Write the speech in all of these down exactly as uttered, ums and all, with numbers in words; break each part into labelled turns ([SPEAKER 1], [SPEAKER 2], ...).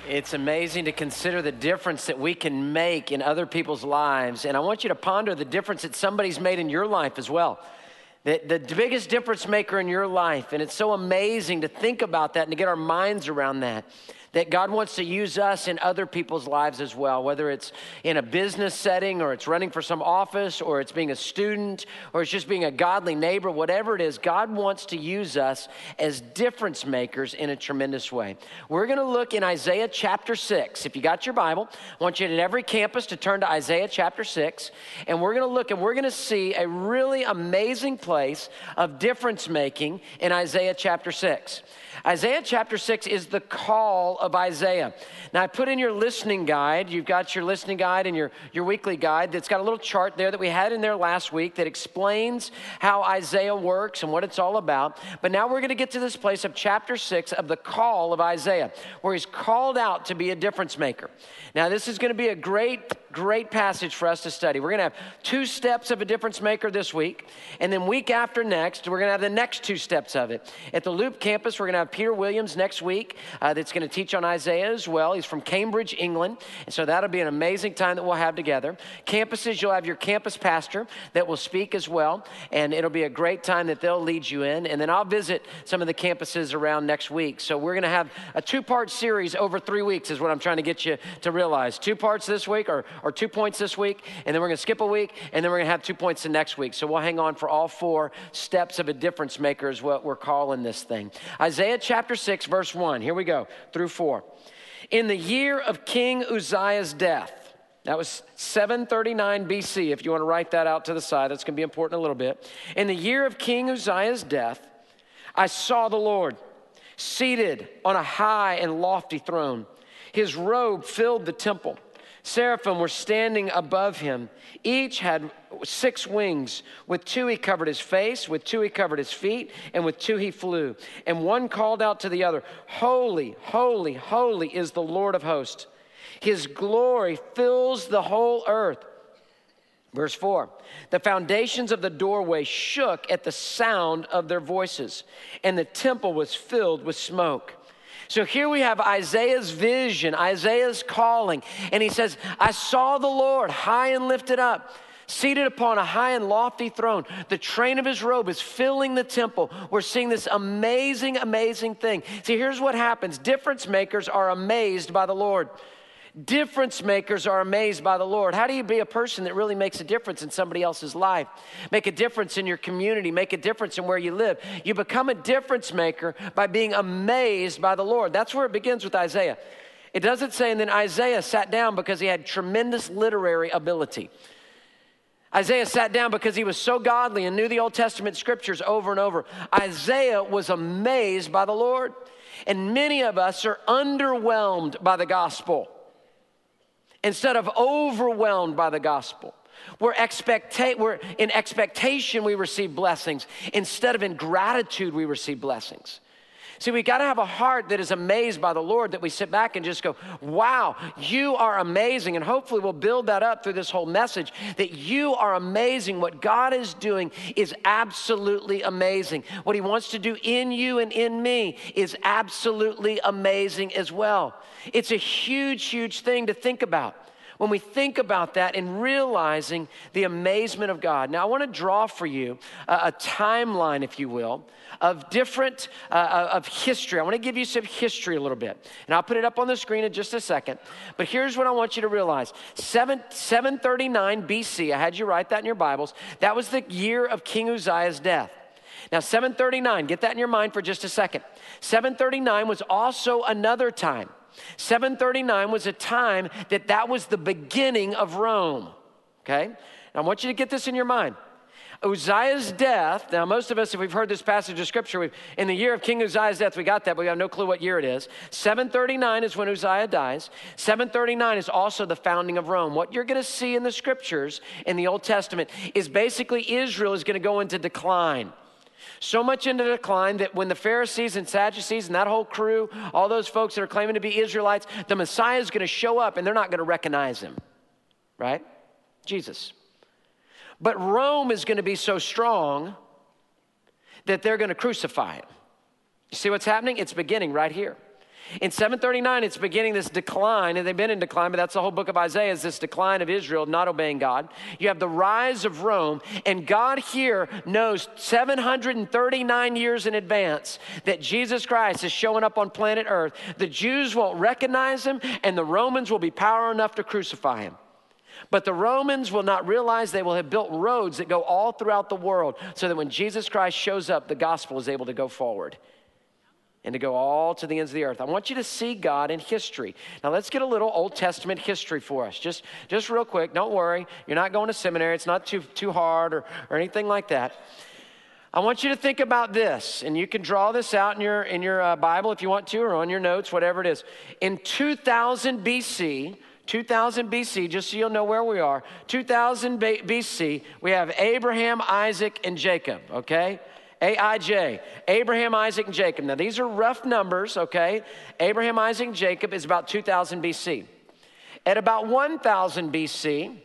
[SPEAKER 1] It's amazing to consider the difference that we can make in other people's lives. And I want you to ponder the difference that somebody's made in your life as well. The, the biggest difference maker in your life. And it's so amazing to think about that and to get our minds around that. That God wants to use us in other people's lives as well, whether it's in a business setting or it's running for some office or it's being a student or it's just being a godly neighbor, whatever it is, God wants to use us as difference makers in a tremendous way. We're going to look in Isaiah chapter six. If you got your Bible, I want you at every campus to turn to Isaiah chapter six, and we're going to look and we're going to see a really amazing place of difference making in Isaiah chapter six. Isaiah chapter six is the call of Isaiah. Now, I put in your listening guide, you've got your listening guide and your, your weekly guide that's got a little chart there that we had in there last week that explains how Isaiah works and what it's all about. But now we're going to get to this place of chapter six of the call of Isaiah, where he's called out to be a difference maker. Now, this is going to be a great, great passage for us to study. We're going to have two steps of a difference maker this week, and then week after next, we're going to have the next two steps of it. At the Loop campus, we're going to have Peter Williams next week uh, that's going to teach on Isaiah as well. He's from Cambridge, England, and so that'll be an amazing time that we'll have together. Campuses, you'll have your campus pastor that will speak as well, and it'll be a great time that they'll lead you in. And then I'll visit some of the campuses around next week. So we're going to have a two-part series over three weeks is what I'm trying to get you to realize. Two parts this week or, or two points this week, and then we're going to skip a week, and then we're going to have two points the next week. So we'll hang on for all four steps of a difference maker is what we're calling this thing. Isaiah chapter six, verse one. Here we go, through four. In the year of King Uzziah's death, that was seven thirty-nine B C, if you want to write that out to the side. That's going to be important a little bit. In the year of King Uzziah's death, I saw the Lord seated on a high and lofty throne. His robe filled the temple. Seraphim were standing above him. Each had six wings. With two he covered his face, with two he covered his feet, and with two he flew. And one called out to the other, "Holy, holy, holy is the Lord of hosts. His glory fills the whole earth." Verse four, the foundations of the doorway shook at the sound of their voices, and the temple was filled with smoke. So here we have Isaiah's vision, Isaiah's calling, and he says, I saw the Lord high and lifted up, seated upon a high and lofty throne. The train of his robe is filling the temple. We're seeing this amazing, amazing thing. See, here's what happens. Difference makers are amazed by the Lord. Difference makers are amazed by the Lord. How do you be a person that really makes a difference in somebody else's life? Make a difference in your community. Make a difference in where you live. You become a difference maker by being amazed by the Lord. That's where it begins with Isaiah. It doesn't say, and then Isaiah sat down because he had tremendous literary ability. Isaiah sat down because he was so godly and knew the Old Testament scriptures over and over. Isaiah was amazed by the Lord. And many of us are underwhelmed by the gospel instead of overwhelmed by the gospel. We're, expecta- we're in expectation we receive blessings. Instead of in gratitude we receive blessings. See, we got to have a heart that is amazed by the Lord, that we sit back and just go, wow, you are amazing. And hopefully we'll build that up through this whole message, that you are amazing. What God is doing is absolutely amazing. What he wants to do in you and in me is absolutely amazing as well. It's a huge, huge thing to think about when we think about that and realizing the amazement of God. Now, I want to draw for you a, a timeline, if you will, of different, uh, of history. I want to give you some history a little bit. And I'll put it up on the screen in just a second. But here's what I want you to realize. seven thirty-nine B C, I had you write that in your Bibles. That was the year of King Uzziah's death. Now, seven thirty-nine, get that in your mind for just a second. seven thirty-nine was also another time. seven thirty-nine was a time that that was the beginning of Rome, okay? Now, I want you to get this in your mind. Uzziah's death, now most of us, if we've heard this passage of scripture, we've, in the year of King Uzziah's death, we got that, but we have no clue what year it is. seven thirty-nine is when Uzziah dies. seven thirty-nine is also the founding of Rome. What you're going to see in the scriptures in the Old Testament is basically Israel is going to go into decline. So much into decline that when the Pharisees and Sadducees and that whole crew, all those folks that are claiming to be Israelites, the Messiah is going to show up and they're not going to recognize him, right? Jesus. But Rome is going to be so strong that they're going to crucify him. You see what's happening? It's beginning right here. In seven thirty-nine, it's beginning this decline, and they've been in decline, but that's the whole book of Isaiah, is this decline of Israel not obeying God. You have the rise of Rome, and God here knows seven hundred thirty-nine years in advance that Jesus Christ is showing up on planet Earth. The Jews won't recognize him, and the Romans will be power enough to crucify him. But the Romans will not realize they will have built roads that go all throughout the world so that when Jesus Christ shows up, the gospel is able to go forward and to go all to the ends of the earth. I want you to see God in history. Now let's get a little Old Testament history for us. Just, just real quick, don't worry. You're not going to seminary. It's not too, too hard or, or anything like that. I want you to think about this, and you can draw this out in your, in your uh, Bible if you want to, or on your notes, whatever it is. In two thousand B C, two thousand B C, just so you'll know where we are, two thousand B C, we have Abraham, Isaac, and Jacob, okay? A I J, Abraham, Isaac, and Jacob. Now, these are rough numbers, okay? Abraham, Isaac, and Jacob is about two thousand B C. At about one thousand B C,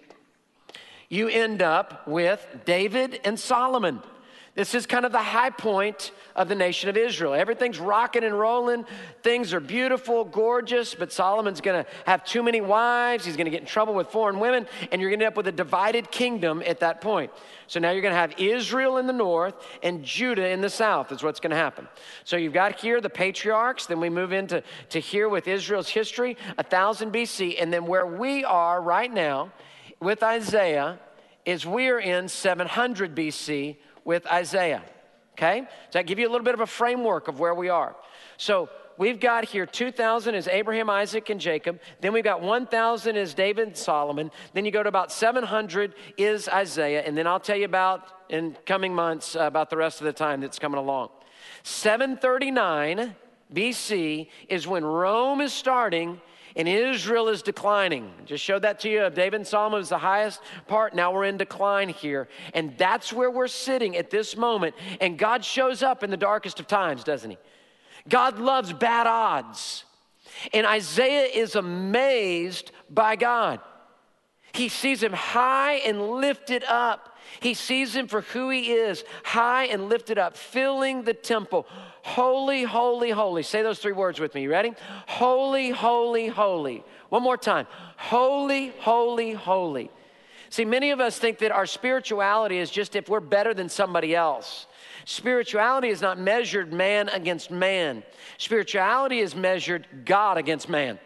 [SPEAKER 1] you end up with David and Solomon. This is kind of the high point of the nation of Israel. Everything's rocking and rolling. Things are beautiful, gorgeous, but Solomon's going to have too many wives. He's going to get in trouble with foreign women, and you're going to end up with a divided kingdom at that point. So now you're going to have Israel in the north and Judah in the south is what's going to happen. So you've got here the patriarchs. Then we move into to here with Israel's history, one thousand B C. And then where we are right now with Isaiah is we're in seven hundred B C with Isaiah, okay? Does that give you a little bit of a framework of where we are? So we've got here two thousand is Abraham, Isaac, and Jacob. Then we've got one thousand is David and Solomon. Then you go to about seven hundred is Isaiah. And then I'll tell you about, in coming months, uh, about the rest of the time that's coming along. seven thirty-nine B C is when Rome is starting and Israel is declining. Just showed that to you. David and Solomon was the highest part. Now we're in decline here. And that's where we're sitting at this moment. And God shows up in the darkest of times, doesn't he? God loves bad odds. And Isaiah is amazed by God. He sees him high and lifted up. He sees him for who he is, high and lifted up, filling the temple. Holy, holy, holy. Say those three words with me. You ready? Holy, holy, holy. One more time. Holy, holy, holy. See, many of us think that our spirituality is just if we're better than somebody else. Spirituality is not measured man against man. Spirituality is measured God against man.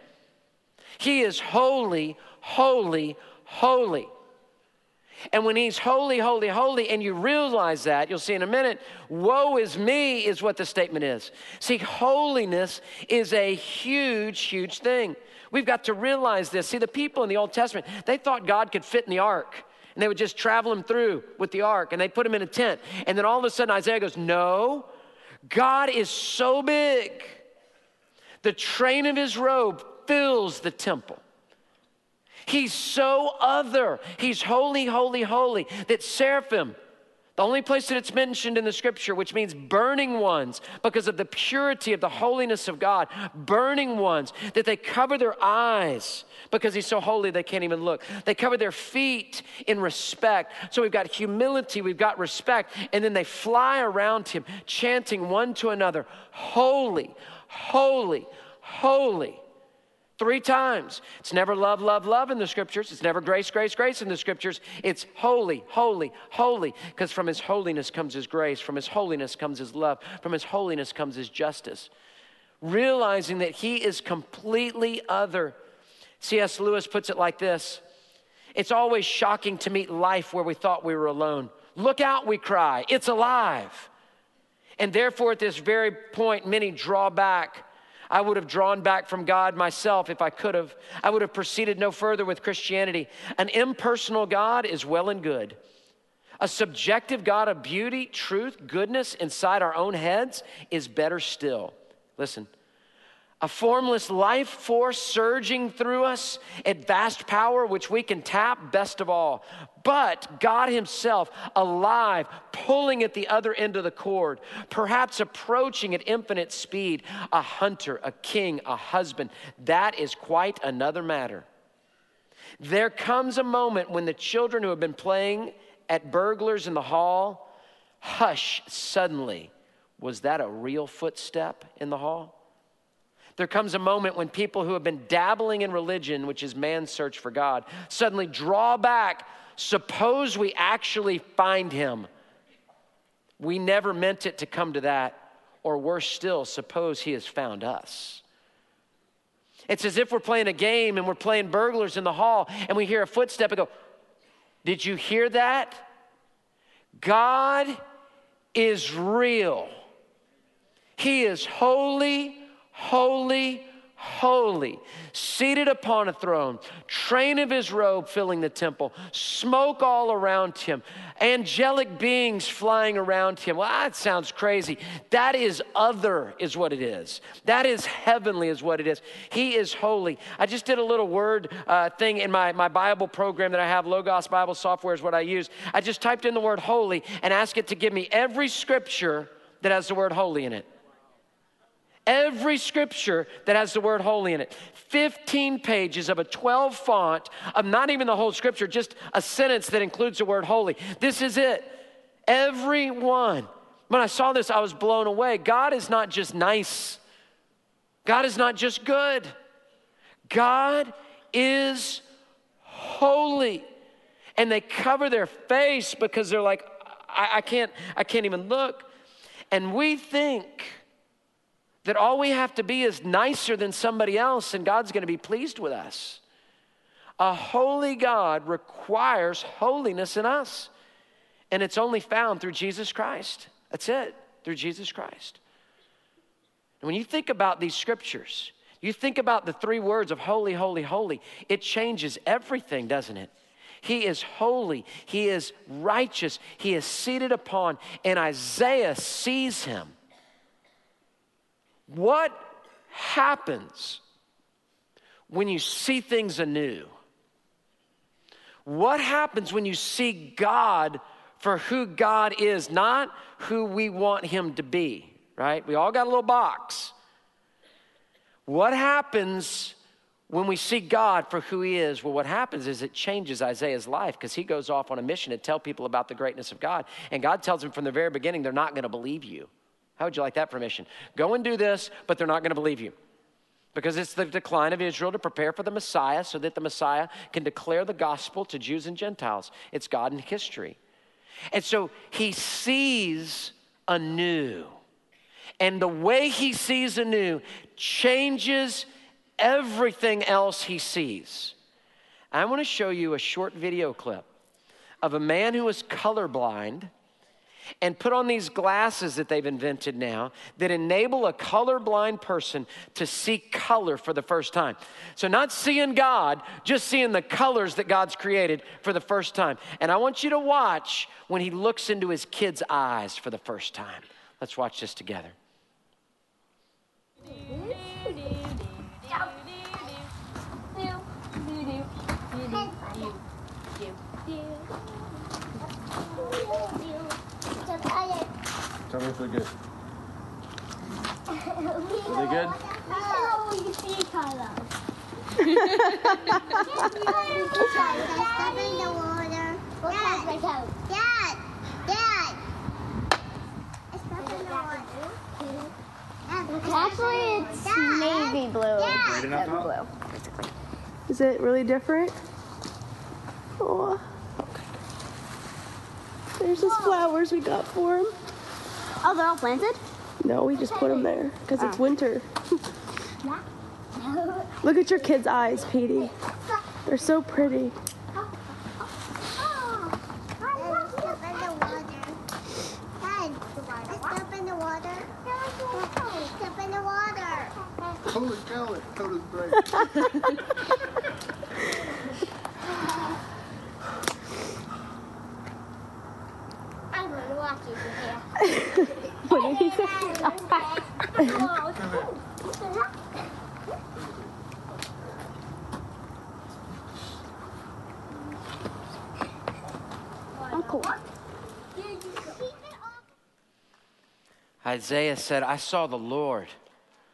[SPEAKER 1] He is holy, holy, holy. And when he's holy, holy, holy, and you realize that, you'll see in a minute, woe is me is what the statement is. See, holiness is a huge, huge thing. We've got to realize this. See, the people in the Old Testament, they thought God could fit in the ark. And they would just travel him through with the ark, and they put him in a tent. And then all of a sudden Isaiah goes, no, God is so big. The train of his robe fills the temple. He's so other. He's holy, holy, holy. That seraphim, the only place that it's mentioned in the scripture, which means burning ones, because of the purity of the holiness of God, burning ones, that they cover their eyes because he's so holy they can't even look. They cover their feet in respect. So we've got humility, we've got respect, and then they fly around him, chanting one to another, holy, holy, holy. Three times. It's never love, love, love in the scriptures. It's never grace, grace, grace in the scriptures. It's holy, holy, holy. Because from his holiness comes his grace. From his holiness comes his love. From his holiness comes his justice. Realizing that he is completely other. C S Lewis puts it like this. It's always shocking to meet life where we thought we were alone. Look out, we cry. It's alive. And therefore, at this very point, many draw back. I would have drawn back from God myself if I could have. I would have proceeded no further with Christianity. An impersonal God is well and good. A subjective God of beauty, truth, goodness inside our own heads is better still. Listen. A formless life force surging through us at vast power, which we can tap best of all. But God himself, alive, pulling at the other end of the cord, perhaps approaching at infinite speed, a hunter, a king, a husband. That is quite another matter. There comes a moment when the children who have been playing at burglars in the hall, hush suddenly. Was that a real footstep in the hall? There comes a moment when people who have been dabbling in religion, which is man's search for God, suddenly draw back. Suppose we actually find him. We never meant it to come to that. Or worse still, suppose he has found us. It's as if we're playing a game and we're playing burglars in the hall and we hear a footstep and go, did you hear that? God is real. He is holy, holy, holy, seated upon a throne, train of his robe filling the temple, smoke all around him, angelic beings flying around him. Well, that sounds crazy. That is other is what it is. That is heavenly is what it is. He is holy. I just did a little word uh, thing in my, my Bible program that I have. Logos Bible software is what I use. I just typed in the word holy and asked it to give me every scripture that has the word holy in it. Every scripture that has the word holy in it. fifteen pages of a twelve font of not even the whole scripture, just a sentence that includes the word holy. This is it. Every one. When I saw this, I was blown away. God is not just nice. God is not just good. God is holy. And they cover their face because they're like, I, I can't, I can't even look. And we think that all we have to be is nicer than somebody else and God's going to be pleased with us. A holy God requires holiness in us. And it's only found through Jesus Christ. That's it, through Jesus Christ. And when you think about these scriptures, you think about the three words of holy, holy, holy, it changes everything, doesn't it? He is holy. He is righteous. He is seated upon, and Isaiah sees him. What happens when you see things anew? What happens when you see God for who God is, not who we want him to be, right? We all got a little box. What happens when we see God for who he is? Well, what happens is it changes Isaiah's life because he goes off on a mission to tell people about the greatness of God. And God tells him from the very beginning, they're not going to believe you. How would you like that for mission? Go and do this, but they're not going to believe you. Because it's the decline of Israel to prepare for the Messiah so that the Messiah can declare the gospel to Jews and Gentiles. It's God in history. And so he sees anew. And the way he sees anew changes everything else he sees. I want to show you a short video clip of a man who is colorblind and put on these glasses that they've invented now that enable a colorblind person to see color for the first time. So not seeing God, just seeing the colors that God's created for the first time. And I want you to watch when he looks into his kid's eyes for the first time. Let's watch this together.
[SPEAKER 2] Tell me if they're good. Are they good?
[SPEAKER 3] Oh, you see colors. Step in the water. Dad, Dad, Dad. Step in the water.
[SPEAKER 4] Actually, it's
[SPEAKER 3] Dad.
[SPEAKER 4] navy blue.
[SPEAKER 3] Dad.
[SPEAKER 2] Right enough
[SPEAKER 4] Navy
[SPEAKER 2] top?
[SPEAKER 4] blue, basically.
[SPEAKER 5] Is it really different? Oh. There's just flowers we got for him.
[SPEAKER 4] Oh, they're all planted?
[SPEAKER 5] No, we just put them there because it's winter. Look at your kids' eyes, Petey. They're so pretty.
[SPEAKER 3] Step in the water. Step in the water.
[SPEAKER 2] Holy cow, that coat is great.
[SPEAKER 3] I'm going to watch you from here.
[SPEAKER 5] What did he say?
[SPEAKER 4] Uncle.
[SPEAKER 1] Isaiah said, I saw the Lord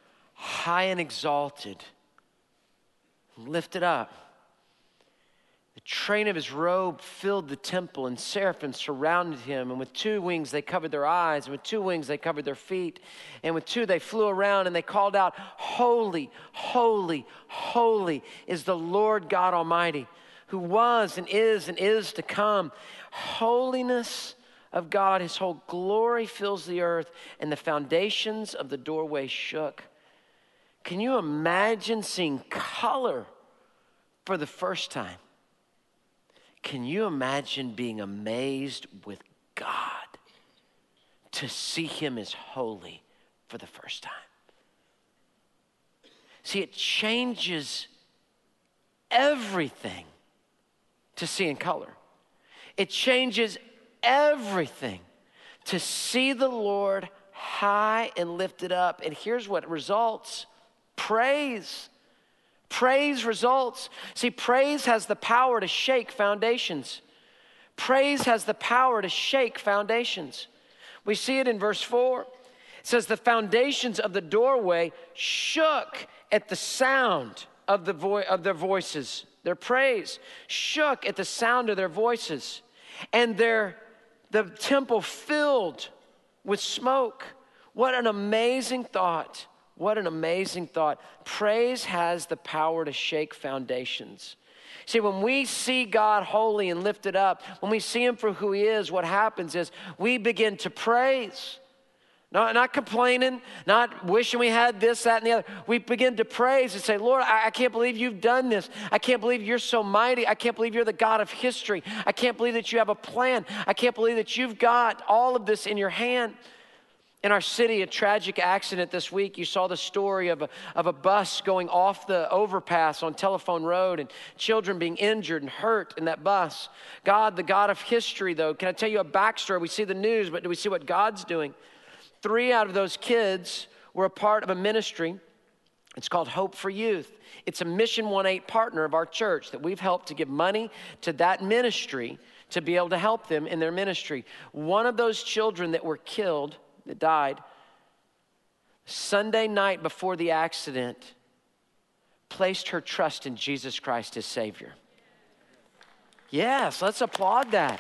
[SPEAKER 1] high and exalted, lifted up, The train of his robe filled the temple, and seraphim surrounded him. And with two wings they covered their eyes, and with two wings they covered their feet. And with two they flew around, and they called out, "Holy, holy, holy is the Lord God Almighty, who was and is and is to come." Holiness of God, his whole glory fills the earth, and the foundations of the doorway shook. Can you imagine seeing color for the first time? Can you imagine being amazed with God to see him as holy for the first time? See, it changes everything to see in color. It changes everything to see the Lord high and lifted up. And here's what results: praise. Praise results. See, praise has the power to shake foundations. Praise has the power to shake foundations. We see it in verse four. It says, the foundations of the doorway shook at the sound of, the vo- of their voices. Their praise shook at the sound of their voices. And their, the temple filled with smoke. What an amazing thought. What an amazing thought. Praise has the power to shake foundations. See, when we see God holy and lifted up, when we see him for who he is, what happens is we begin to praise. Not, not complaining, not wishing we had this, that, and the other. We begin to praise and say, Lord, I, I can't believe you've done this. I can't believe you're so mighty. I can't believe you're the God of history. I can't believe that you have a plan. I can't believe that you've got all of this in your hand. In our city, a tragic accident this week. You saw the story of a, of a bus going off the overpass on Telephone Road and children being injured and hurt in that bus. God, the God of history, though, can I tell you a backstory? We see the news, but do we see what God's doing? Three out of those kids were a part of a ministry. It's called Hope for Youth. It's a Mission one eight partner of our church that we've helped to give money to that ministry to be able to help them in their ministry. One of those children that were killed, that died, Sunday night before the accident, placed her trust in Jesus Christ as Savior. Yes, let's applaud that.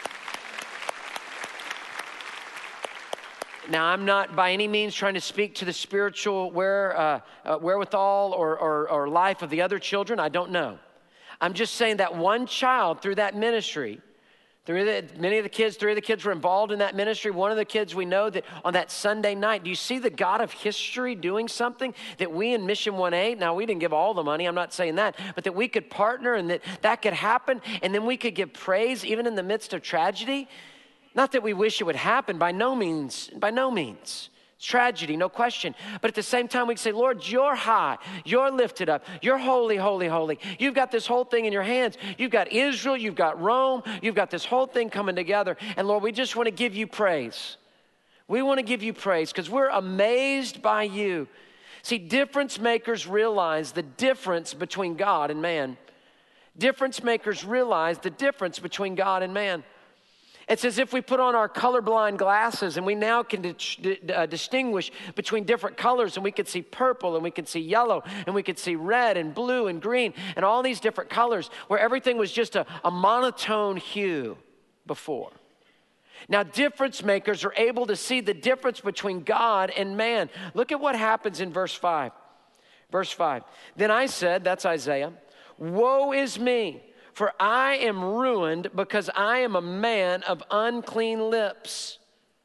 [SPEAKER 1] Now, I'm not by any means trying to speak to the spiritual where, uh, uh, wherewithal or, or, or life of the other children. I don't know. I'm just saying that one child through that ministry, Three of the, many of the kids, three of the kids were involved in that ministry. One of the kids, we know that on that Sunday night, do you see the God of history doing something that we in Mission one eight, now we didn't give all the money, I'm not saying that, but that we could partner and that that could happen and then we could give praise even in the midst of tragedy? Not that we wish it would happen, by no means, by no means. It's tragedy, no question. But at the same time, we can say, Lord, you're high, you're lifted up, you're holy, holy, holy. You've got this whole thing in your hands. You've got Israel, you've got Rome, you've got this whole thing coming together. And Lord, we just want to give you praise. We want to give you praise because we're amazed by you. See, difference makers realize the difference between God and man. Difference makers realize the difference between God and man. It's as if we put on our colorblind glasses and we now can di- uh, distinguish between different colors, and we could see purple and we could see yellow and we could see red and blue and green and all these different colors where everything was just a, a monotone hue before. Now, difference makers are able to see the difference between God and man. Look at what happens in verse five. Verse five, then I said, that's Isaiah, woe is me, for I am ruined because I am a man of unclean lips.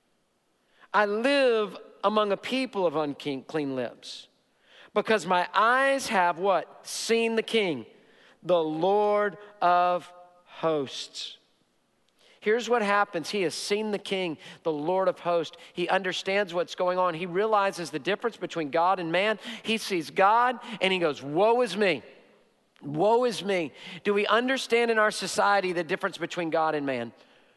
[SPEAKER 1] I live among a people of unclean lips because my eyes have what? Seen the King, the Lord of hosts. Here's what happens. He has seen the King, the Lord of hosts. He understands what's going on. He realizes the difference between God and man. He sees God and he goes, woe is me. Woe is me. Do we understand in our society the difference between God and man?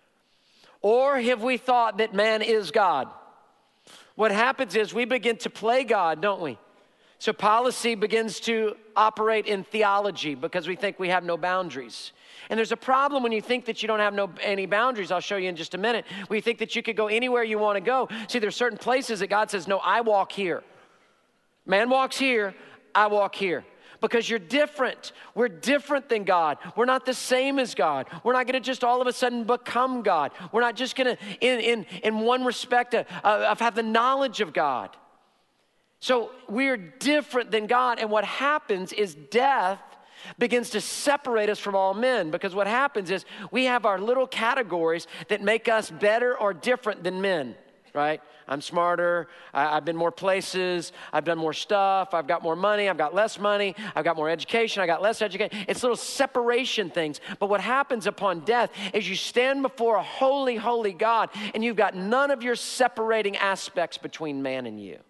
[SPEAKER 1] Or have we thought that man is God? What happens is we begin to play God, don't we? So policy begins to operate in theology because we think we have no boundaries. And there's a problem when you think that you don't have no any boundaries. I'll show you in just a minute. We think that you could go anywhere you want to go. See, there's certain places that God says, no, I walk here. Man walks here, I walk here. because you're different. We're different than God. We're not the same as God. We're not going to just all of a sudden become God. We're not just going to, in, in, in one respect, uh, uh, have the knowledge of God. So we're different than God. And what happens is death begins to separate us from all men, because what happens is we have our little categories that make us better or different than men, right? I'm smarter, I, I've been more places, I've done more stuff, I've got more money, I've got less money, I've got more education, I got less education. It's little separation things. But what happens upon death is you stand before a holy, holy God, and you've got none of your separating aspects between man and you.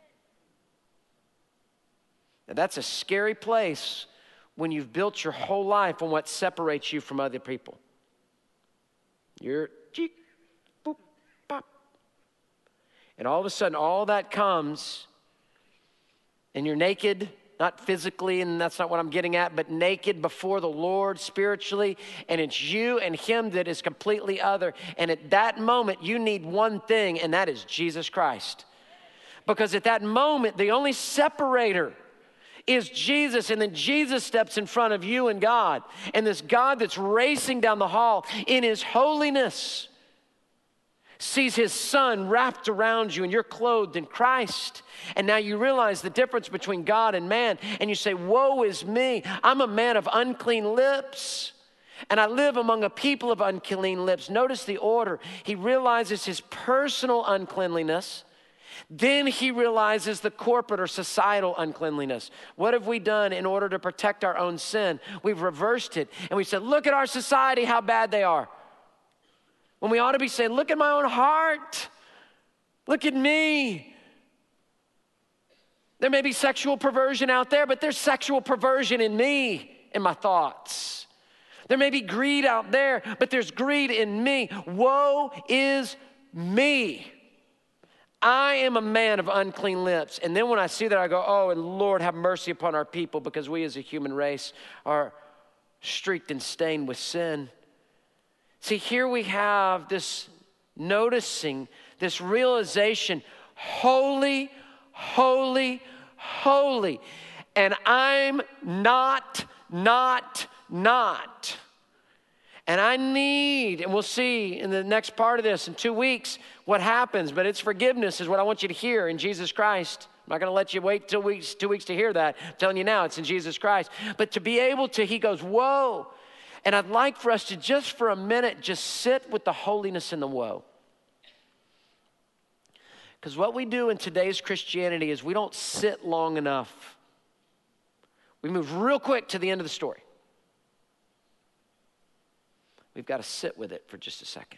[SPEAKER 1] Now that's a scary place when you've built your whole life on what separates you from other people. You're cheek, boop, pop. And all of a sudden, all that comes, and you're naked, not physically, and that's not what I'm getting at, but naked before the Lord spiritually, and it's you and him that is completely other. And at that moment, you need one thing, and that is Jesus Christ. Because at that moment, the only separator is Jesus, and then Jesus steps in front of you and God. And this God that's racing down the hall in his holiness sees his son wrapped around you, and you're clothed in Christ. And now you realize the difference between God and man, and you say, woe is me. I'm a man of unclean lips, and I live among a people of unclean lips. Notice the order. He realizes his personal uncleanliness. Then he realizes the corporate or societal uncleanliness. What have we done in order to protect our own sin? We've reversed it, and we said, look at our society, how bad they are. When we ought to be saying, look at my own heart. Look at me. There may be sexual perversion out there, but there's sexual perversion in me, in my thoughts. There may be greed out there, but there's greed in me. Woe is me. I am a man of unclean lips. And then when I see that, I go, oh, and Lord, have mercy upon our people, because we as a human race are streaked and stained with sin. See, here we have this noticing, this realization, holy, holy, holy. And I'm not, not, not. And I need, and we'll see in the next part of this in two weeks what happens, but it's forgiveness is what I want you to hear in Jesus Christ. I'm not going to let you wait till weeks, two weeks to hear that. I'm telling you now, it's in Jesus Christ. But to be able to, he goes, whoa. And I'd like for us to just for a minute just sit with the holiness and the woe. Because what we do in today's Christianity is we don't sit long enough. We move real quick to the end of the story. We've got to sit with it for just a second.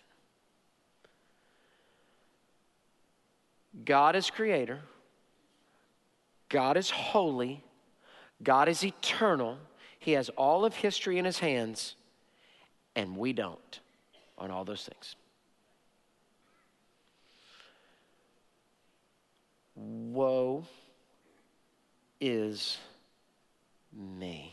[SPEAKER 1] God is creator. God is holy. God is eternal. He has all of history in his hands, and we don't on all those things. Woe is me.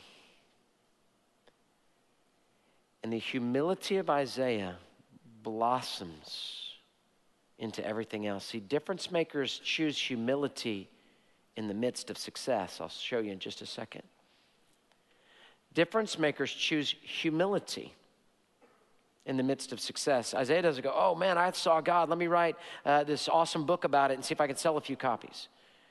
[SPEAKER 1] And the humility of Isaiah blossoms into everything else. See, difference makers choose humility in the midst of success. I'll show you in just a second. Difference makers choose humility in the midst of success. Isaiah doesn't go, oh man, I saw God. Let me write uh, this awesome book about it and see if I can sell a few copies.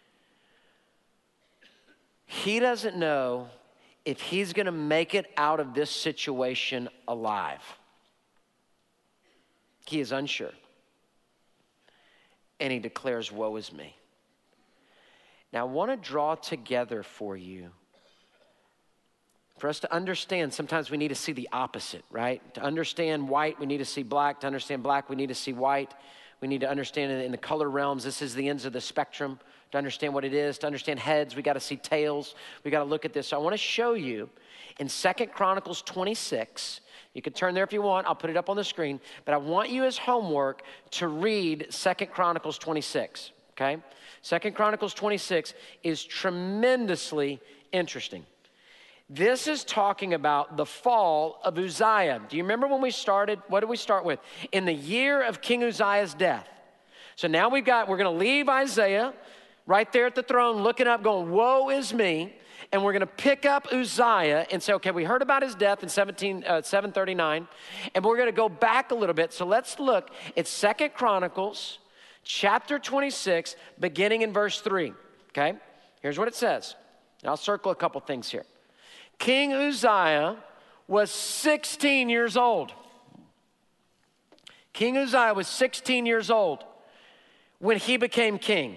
[SPEAKER 1] He doesn't know if he's going to make it out of this situation alive. He is unsure. And he declares, woe is me. Now, I want to draw together for you. For us to understand, sometimes we need to see the opposite, right? To understand white, we need to see black. To understand black, we need to see white. We need to understand in the color realms, this is the ends of the spectrum. To understand what it is, to understand heads, we got to see tails. We got to look at this. So I want to show you in Second Chronicles twenty-six. You can turn there if you want. I'll put it up on the screen. But I want you as homework to read Second Chronicles twenty-six, okay? Second Chronicles twenty-six is tremendously interesting. This is talking about the fall of Uzziah. Do you remember when we started? What did we start with? In the year of King Uzziah's death. So now we've got, we're going to leave Isaiah right there at the throne, looking up, going, woe is me. and we're going to pick up Uzziah and say, okay, we heard about his death in seventeen, uh, seven thirty-nine, and we're going to go back a little bit. So let's look at Second Chronicles chapter twenty-six, beginning in verse three, okay? Here's what it says. And I'll circle a couple things here. King Uzziah was sixteen years old. King Uzziah was sixteen years old when he became king.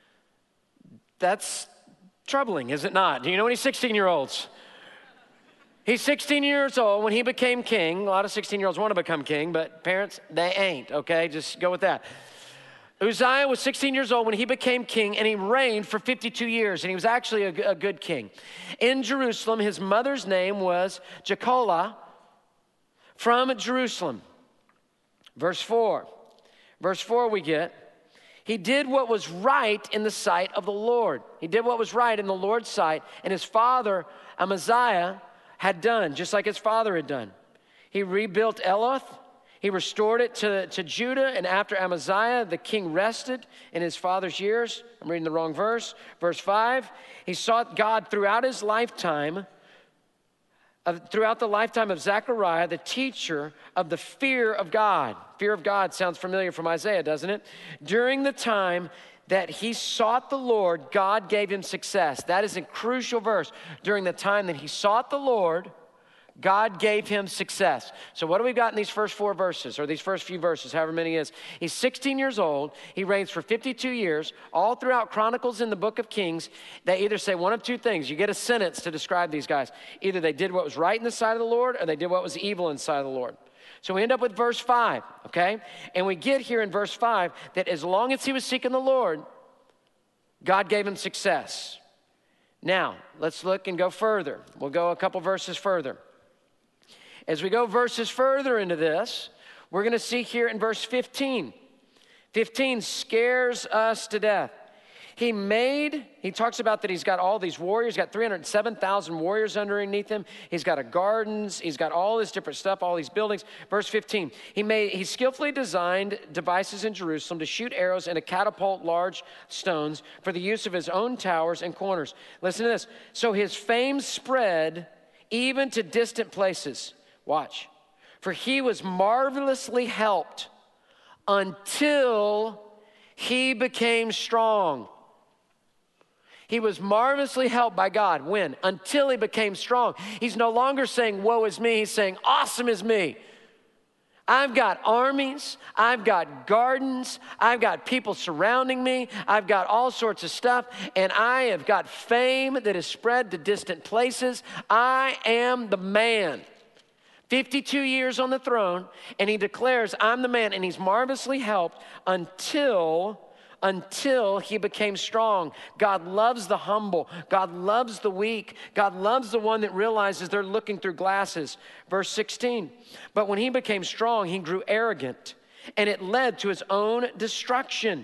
[SPEAKER 1] That's troubling, is it not? Do you know any sixteen-year-olds? He's sixteen years old when he became king. A lot of sixteen-year-olds want to become king, but parents, they ain't, okay? Just go with that. Uzziah was sixteen years old when he became king, and he reigned for fifty-two years, and he was actually a, a good king. In Jerusalem, his mother's name was Jecholah from Jerusalem. Verse four. Verse four we get, he did what was right in the sight of the Lord. He did what was right in the Lord's sight, and his father Amaziah had done, just like his father had done. He rebuilt Eloth. He restored it to, to Judah, and after Amaziah, the king rested in his father's years. I'm reading the wrong verse. Verse five, he sought God throughout his lifetime, uh, throughout the lifetime of Zechariah, the teacher of the fear of God. Fear of God sounds familiar from Isaiah, doesn't it? During the time that he sought the Lord, God gave him success. That is a crucial verse. During the time that he sought the Lord, God gave him success. So what do we got in these first four verses, or these first few verses, however many it is? He's sixteen years old. He reigns for fifty-two years. All throughout Chronicles in the book of Kings, they either say one of two things. You get a sentence to describe these guys. Either they did what was right in the sight of the Lord, or they did what was evil in the sight of the Lord. So we end up with verse five, okay? And we get here in verse five that as long as he was seeking the Lord, God gave him success. Now, let's look and go further. We'll go a couple verses further. As we go verses further into this, we're going to see here in verse fifteen. fifteen scares us to death. He made, he talks about that he's got all these warriors, he's got three hundred seven thousand warriors underneath him. He's got a gardens, he's got all this different stuff, all these buildings. Verse fifteen, he made, he skillfully designed devices in Jerusalem to shoot arrows and to catapult large stones for the use of his own towers and corners. Listen to this. So his fame spread even to distant places. Watch. For he was marvelously helped until he became strong. He was marvelously helped by God. When? Until he became strong. He's no longer saying, woe is me. He's saying, awesome is me. I've got armies. I've got gardens. I've got people surrounding me. I've got all sorts of stuff. And I have got fame that is spread to distant places. I am the man. fifty-two years on the throne, and he declares, I'm the man, and he's marvelously helped until, until he became strong. God loves the humble. God loves the weak. God loves the one that realizes they're looking through glasses. Verse sixteen, but when he became strong, he grew arrogant, and it led to his own destruction.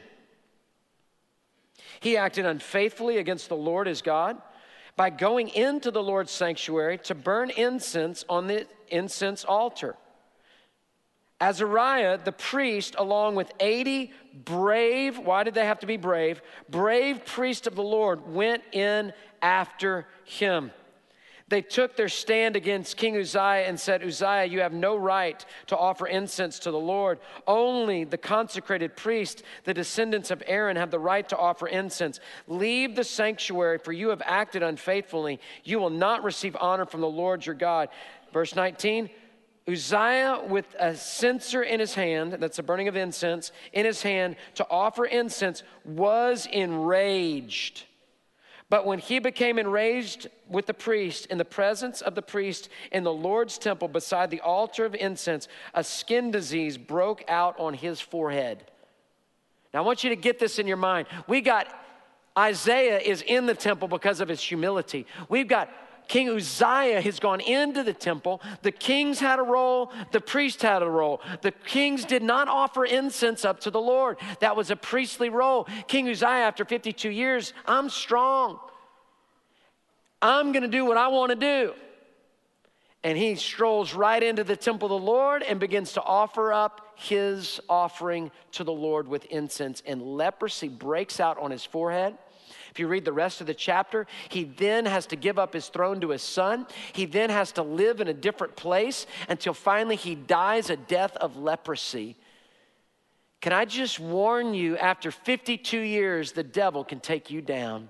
[SPEAKER 1] He acted unfaithfully against the Lord his God by going into the Lord's sanctuary to burn incense on the incense altar. Azariah, the priest, along with eighty brave, why did they have to be brave? Brave priests of the Lord went in after him. They took their stand against King Uzziah and said, Uzziah, you have no right to offer incense to the Lord. Only the consecrated priests, the descendants of Aaron, have the right to offer incense. Leave the sanctuary, for you have acted unfaithfully. You will not receive honor from the Lord your God. Verse nineteen, Uzziah with a censer in his hand, that's a burning of incense, in his hand to offer incense, was enraged. But when he became enraged with the priest, in the presence of the priest in the Lord's temple beside the altar of incense, a skin disease broke out on his forehead. Now I want you to get this in your mind. We got Isaiah is in the temple because of his humility. We've got King Uzziah has gone into the temple. The kings had a role. The priest had a role. The kings did not offer incense up to the Lord. That was a priestly role. King Uzziah, after fifty-two years, I'm strong. I'm going to do what I want to do. And he strolls right into the temple of the Lord and begins to offer up his offering to the Lord with incense. And leprosy breaks out on his forehead. If you read the rest of the chapter, he then has to give up his throne to his son. He then has to live in a different place until finally he dies a death of leprosy. Can I just warn you, after fifty-two years, the devil can take you down.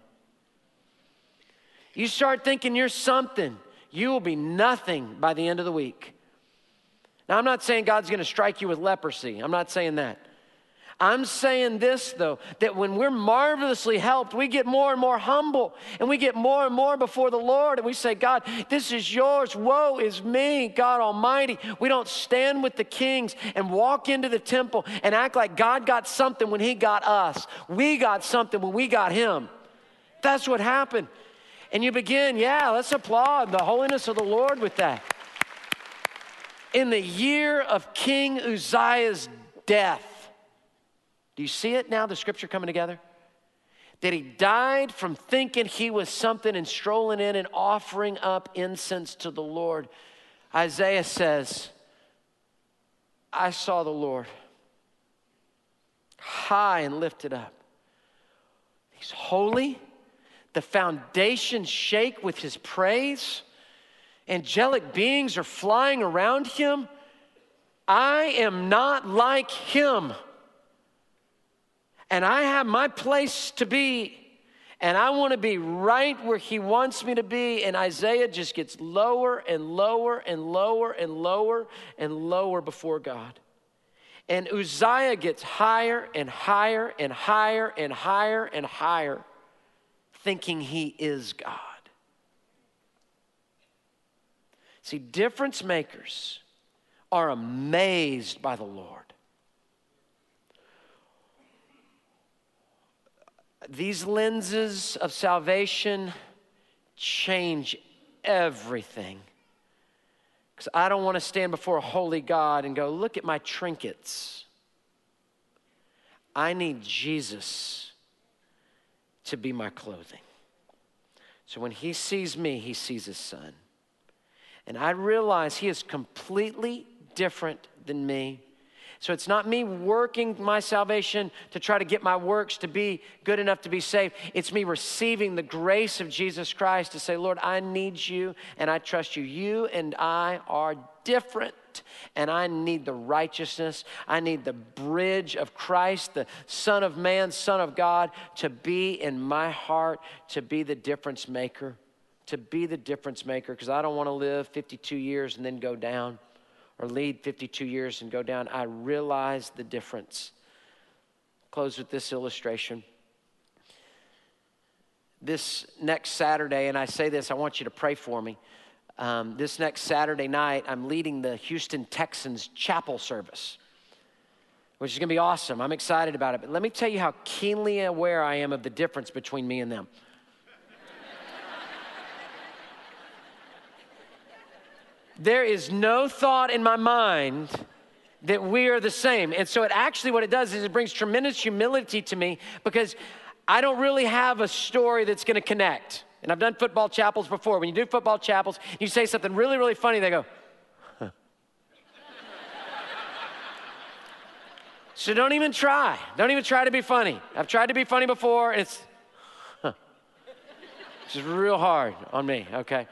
[SPEAKER 1] You start thinking you're something, you will be nothing by the end of the week. Now, I'm not saying God's going to strike you with leprosy. I'm not saying that. I'm saying this, though, that when we're marvelously helped, we get more and more humble, and we get more and more before the Lord, and we say, God, this is yours. Woe is me, God Almighty. We don't stand with the kings and walk into the temple and act like God got something when he got us. We got something when we got him. That's what happened. And you begin, yeah, let's applaud the holiness of the Lord with that. In the year of King Uzziah's death, do you see it now, the scripture coming together? That he died from thinking he was something and strolling in and offering up incense to the Lord. Isaiah says, I saw the Lord high and lifted up. He's holy. The foundations shake with his praise. Angelic beings are flying around him. I am not like him. And I have my place to be, and I want to be right where he wants me to be. And Isaiah just gets lower and lower and lower and lower and lower before God. And Uzziah gets higher and higher and higher and higher and higher, thinking he is God. See, difference makers are amazed by the Lord. These lenses of salvation change everything. Because I don't want to stand before a holy God and go, look at my trinkets. I need Jesus to be my clothing. So when he sees me, he sees his son. And I realize he is completely different than me. So it's not me working my salvation to try to get my works to be good enough to be saved. It's me receiving the grace of Jesus Christ to say, Lord, I need you and I trust you. You and I are different, and I need the righteousness. I need the bridge of Christ, the Son of Man, Son of God, to be in my heart, to be the difference maker, to be the difference maker, because I don't want to live fifty-two years and then go down, or lead fifty-two years and go down. I realize the difference. Close with this illustration. This next Saturday, and I say this, I want you to pray for me. Um, this next Saturday night, I'm leading the Houston Texans chapel service, which is going to be awesome. I'm excited about it. But let me tell you how keenly aware I am of the difference between me and them. There is no thought in my mind that we are the same. And so it actually, what it does is it brings tremendous humility to me, because I don't really have a story that's going to connect. And I've done football chapels before. When you do football chapels, you say something really, really funny, they go, huh. So don't even try. Don't even try to be funny. I've tried to be funny before, and it's, huh. It's just real hard on me, okay?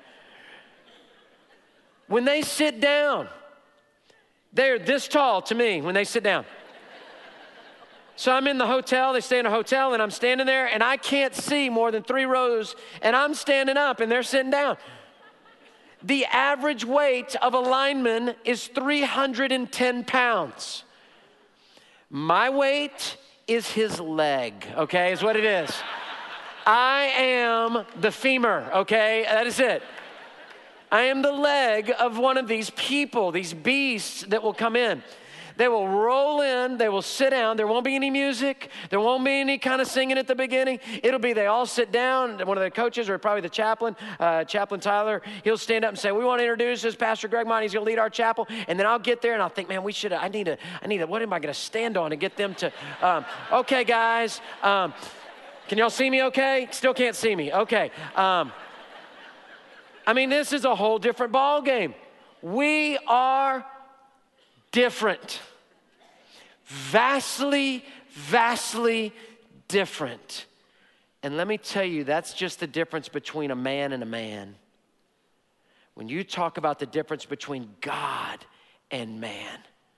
[SPEAKER 1] When they sit down, they're this tall to me when they sit down. So I'm in the hotel, they stay in a hotel, and I'm standing there, and I can't see more than three rows, and I'm standing up, and they're sitting down. The average weight of a lineman is three hundred ten pounds. My weight is his leg, okay, is what it is. I am the femur, okay, that is it. I am the leg of one of these people, these beasts that will come in. They will roll in, they will sit down. There won't be any music. There won't be any kind of singing at the beginning. It'll be they all sit down. One of the coaches, or probably the chaplain, uh, Chaplain Tyler, he'll stand up and say, we want to introduce this Pastor Greg Mott. He's going to lead our chapel. And then I'll get there and I'll think, man, we should, I need a, I need a, what am I going to stand on to get them to, um, okay, guys, um, can y'all see me okay? Still can't see me. Okay. Um, I mean, this is a whole different ball game. We are different. Vastly, vastly different. And let me tell you, that's just the difference between a man and a man. When you talk about the difference between God and man,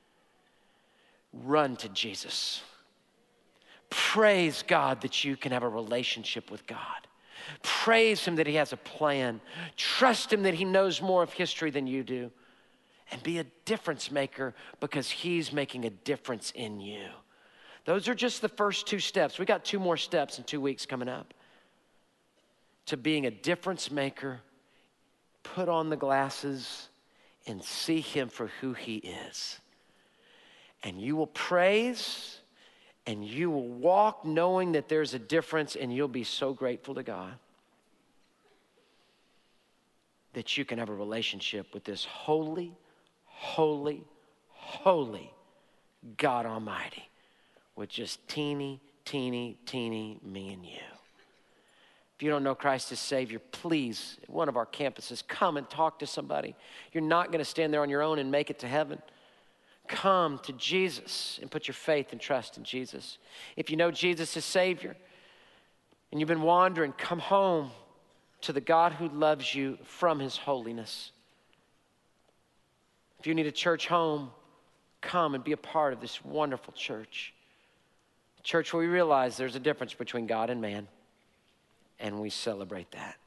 [SPEAKER 1] run to Jesus. Praise God that you can have a relationship with God. Praise him that he has a plan. Trust him that he knows more of history than you do. And be a difference maker because he's making a difference in you. Those are just the first two steps. We got two more steps in two weeks coming up. To being a difference maker, put on the glasses and see him for who he is. And you will praise and you will walk knowing that there's a difference, and you'll be so grateful to God that you can have a relationship with this holy, holy, holy God Almighty with just teeny, teeny, teeny me and you. If you don't know Christ as Savior, please, at one of our campuses, come and talk to somebody. You're not going to stand there on your own and make it to heaven. Come to Jesus and put your faith and trust in Jesus. If you know Jesus as Savior and you've been wandering, come home to the God who loves you from his holiness. If you need a church home, come and be a part of this wonderful church. A church where we realize there's a difference between God and man, and we celebrate that.